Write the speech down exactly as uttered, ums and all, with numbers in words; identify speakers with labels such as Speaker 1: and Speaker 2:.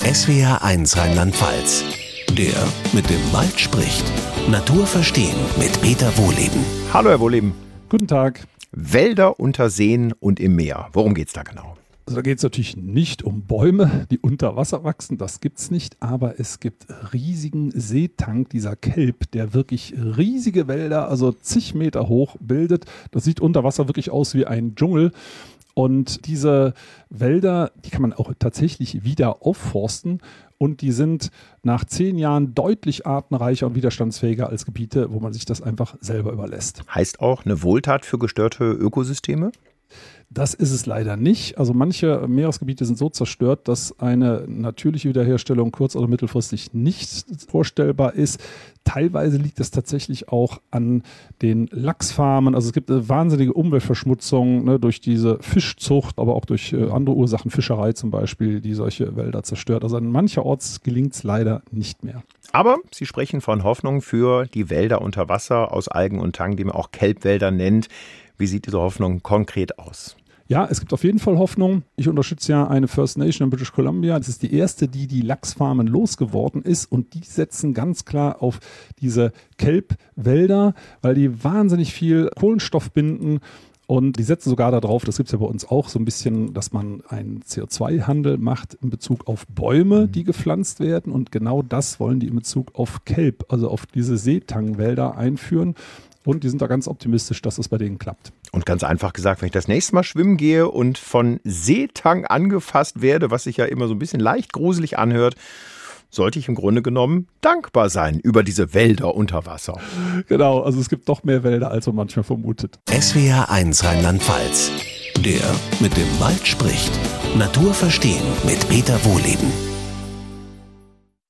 Speaker 1: S W R eins Rheinland-Pfalz. Der mit dem Wald spricht. Natur verstehen mit Peter Wohleben.
Speaker 2: Hallo Herr Wohleben.
Speaker 3: Guten Tag.
Speaker 2: Wälder unter Seen und im Meer. Worum geht's da genau?
Speaker 3: Also da geht es natürlich nicht um Bäume, die unter Wasser wachsen, das gibt's nicht, aber es gibt riesigen Seetank, dieser Kelp, der wirklich riesige Wälder, also zig Meter hoch bildet. Das sieht unter Wasser wirklich aus wie ein Dschungel. Und diese Wälder, die kann man auch tatsächlich wieder aufforsten und die sind nach zehn Jahren deutlich artenreicher und widerstandsfähiger als Gebiete, wo man sich das einfach selber überlässt.
Speaker 2: Heißt auch eine Wohltat für gestörte Ökosysteme?
Speaker 3: Das ist es leider nicht. Also manche Meeresgebiete sind so zerstört, dass eine natürliche Wiederherstellung kurz- oder mittelfristig nicht vorstellbar ist. Teilweise liegt es tatsächlich auch an den Lachsfarmen. Also es gibt eine wahnsinnige Umweltverschmutzung, ne, durch diese Fischzucht, aber auch durch äh, andere Ursachen, Fischerei zum Beispiel, die solche Wälder zerstört. Also an mancherorts gelingt es leider nicht mehr.
Speaker 2: Aber Sie sprechen von Hoffnung für die Wälder unter Wasser aus Algen und Tang, die man auch Kelpwälder nennt. Wie sieht diese Hoffnung konkret aus?
Speaker 3: Ja, es gibt auf jeden Fall Hoffnung. Ich unterstütze ja eine First Nation in British Columbia. Das ist die erste, die die Lachsfarmen losgeworden ist. Und die setzen ganz klar auf diese Kelpwälder, weil die wahnsinnig viel Kohlenstoff binden. Und die setzen sogar darauf, das gibt es ja bei uns auch so ein bisschen, dass man einen C O zwei Handel macht in Bezug auf Bäume, die gepflanzt werden. Und genau das wollen die in Bezug auf Kelp, also auf diese Seetangwälder einführen. Und die sind da ganz optimistisch, dass es bei denen klappt.
Speaker 2: Und ganz einfach gesagt, wenn ich das nächste Mal schwimmen gehe und von Seetang angefasst werde, was sich ja immer so ein bisschen leicht gruselig anhört, sollte ich im Grunde genommen dankbar sein über diese Wälder unter Wasser.
Speaker 3: Genau, also es gibt doch mehr Wälder, als man manchmal vermutet.
Speaker 1: S W R eins Rheinland-Pfalz. Der mit dem Wald spricht. Natur verstehen mit Peter Wohleben.